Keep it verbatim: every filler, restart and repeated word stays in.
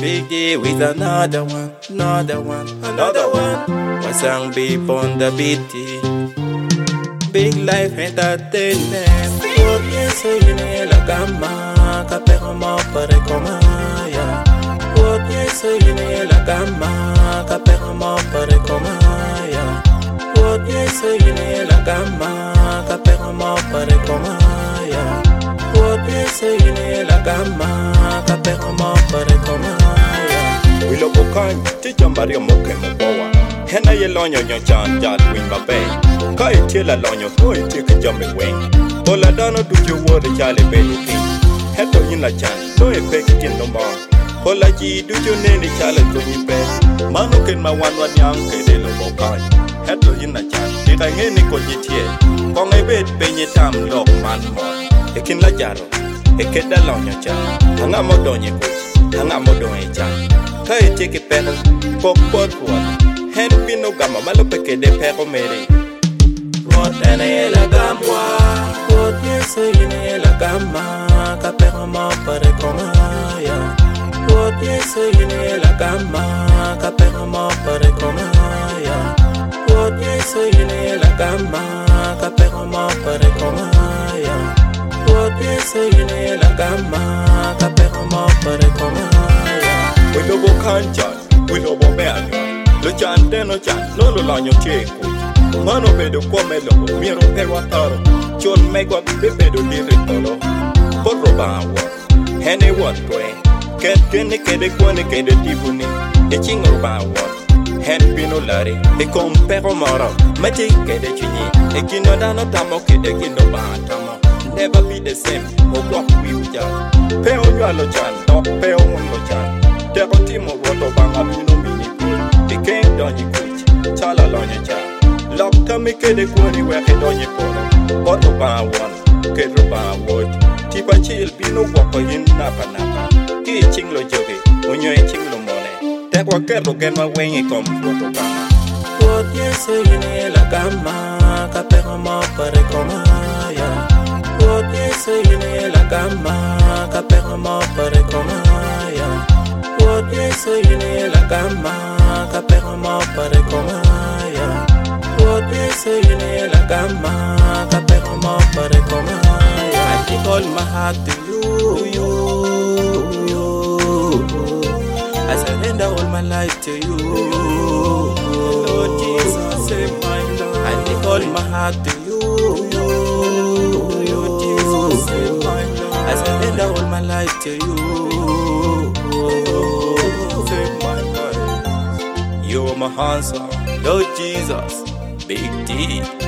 Big D with another one, another one, another one. Wasang beep on the beat. Big life entertainment. What you say in la gamma, capero mo pare comaya. What you say in la gamma, capero mo pare comaya. What you say in la gamma, capero mo pare comaya. What you say in la gamma, capero mo pare comaya. We look kind, teacher Mario Moke Moboa. Hena ye lonyo nyo chan jat wing babe. Kai tila lonyo koi take a jumping wing. Ola dano do you word the Charlie baby king. Heto in la chan, so a fake it in no more. Ola ji do you name the Charlie to you bed. Mano ken ma one one young kede lo bokai. Heto in la chan, did I any ko jitie. Kong a bed penny tam log man more. Ekin la jaro, ekeda lonyo chan. Hanga modonye kuch, hanga modonye chan. Kai take a pedal, pop pot one. Hen pino gama malopeke de pero mere. What ene la gamwa, what you say in la gamma, capero mo pare comaya. What you say in la gamma, capero mo pare comaya. What you say in la gamma, capero mo pare comaya. What you say in la gamma, capero mo pare comaya. We lobo kanjan, we lobo beano. Lo chan deno chan, no lo lanyo cheku. Mano bedo come lo, miro pero ataro. Chon megwa bebedo diritolo. Porro bawa, hene what way. Ket kene kede kwane kede tibuni. E chingo bawa, hen pino lari. E compero moro, machi kede chini. E kino dano tamo kede kino bahatamo. Never be the same, o walk we uja. Peo nyalo chan, no peo uno chan. Teko timo roto banga pino mini. The king don't you coach, chala lonya cha. Lock to me kede kwani weke don't you polo. Auto ban one, kedro ban wood. Tipa chill pino wako yin napa napa. Ki ching lo jogi, unyo e ching lo mone. Tekwa kedro genwa wengi kom photo banga. What you say in la gamma, capero mo pare comaya. What you say in la gamma, capero mo pare comaya. What you say in la gamma, capero mo pare comaya. What you say in la gamma, capero mo pare comaya. I give all my heart to you, you, you. I surrender all my life to you, Lord Jesus, save my life. I give all my heart to you, you, Lord Jesus, save my life. I surrender all my life to you. Save my life. You're my answer, Lord Jesus, Big D.